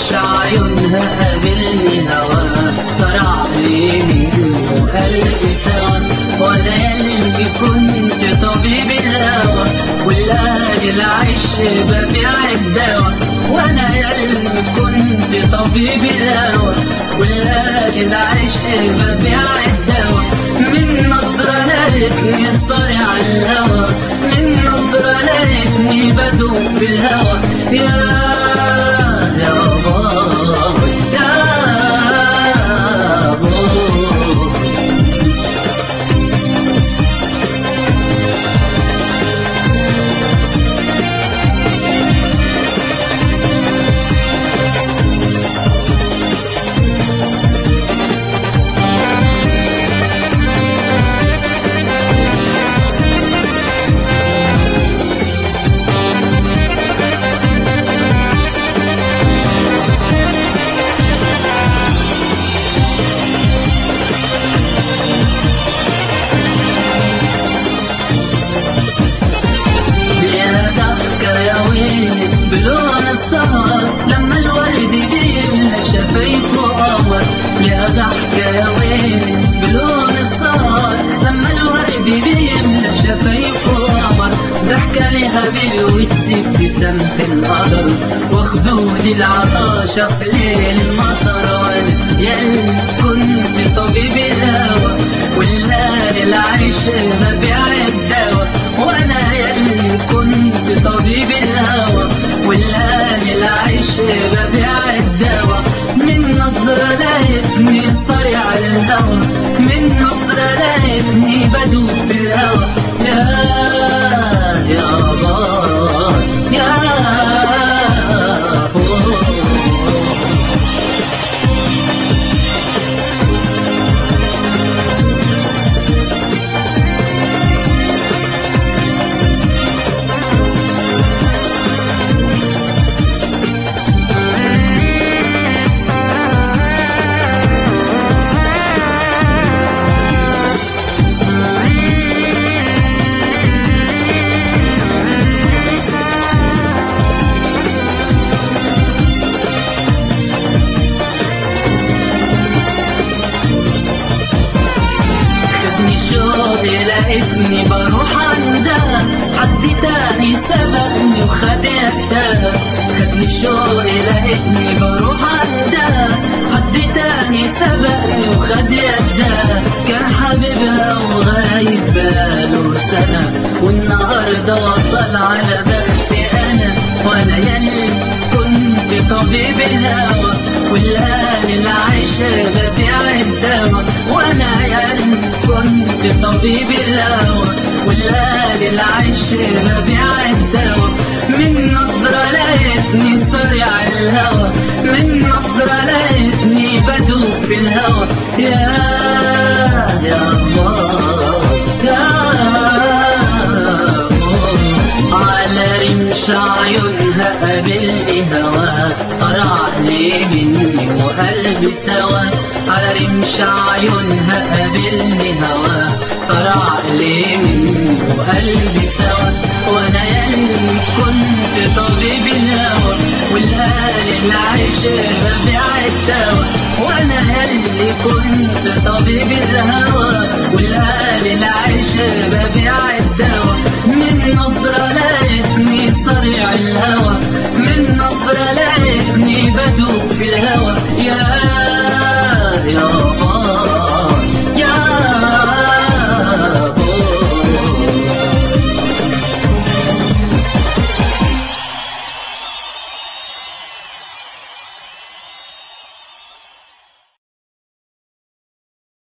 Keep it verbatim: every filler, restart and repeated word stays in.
رمش عيونها قابلني هوا طرع لي منه قلبي سوا. وانا ياللي كنت طبيب الهوى والأهل العيش ببيع الدوا. وانا ياللي كنت طبيب الهوى والأهل العيش ببيع الدوا. من نظرة لقيتني صارع الهوى، من نظرة لقيتني بدوب في الهوى. يا يا باي يا باي. بلون السهر لما الورد بيملى شفايفه قمر. يا ضحكة يا ويلي بلون السهر لما الورد بيملى شفايفه قمر. ضحكة لها بالود ابتسامة القدر وخدودي العطاشة في ليل المطر. وانا ياللي كنت طبيب الهوى والليالي العيش ببيع الدوا. وانا ياللي كنت طبيب الهوى والآن العيش ببيع الدوا. من نظرة لقيتني صريع الهوى، من نظرة لقيتني بدوب في الهوى. يا يا باي يا باي. لقيتني بروح عندها حد تاني سبقني وخد يدها. خدني الشوق لقيتني بروح عندها حد تاني سبقني وخد يدها. كان حبيبها وغايب بقاله سنة والنهارده وصل على بختي أنا. وانا ياللي كنت طبيب الهوى والآن العيش ببيع الدوا. وانا ياللي كنت طبيب الهوى والآن العيش ببيع الدوا. من نظرة لقيتني صريع الهوى، من نظرة لقيتني بدوب في الهوى. يا يا باي يا باي. على رمش عيونها قابلني هوا طرع لي مني وقلبي سوا. على رمش عيونها قابلني هوا طرع لي مني وقلبي سوا. وانا ياللي كنت طبيب الهوى والآن العيش ببيع الدوا. وانا ياللي كنت طبيب الهوى والآن العيش ببيع الدوا. من نظرة لقيتني صريع الهوى، من نظرة لقيتني بدوب في الهوى. يا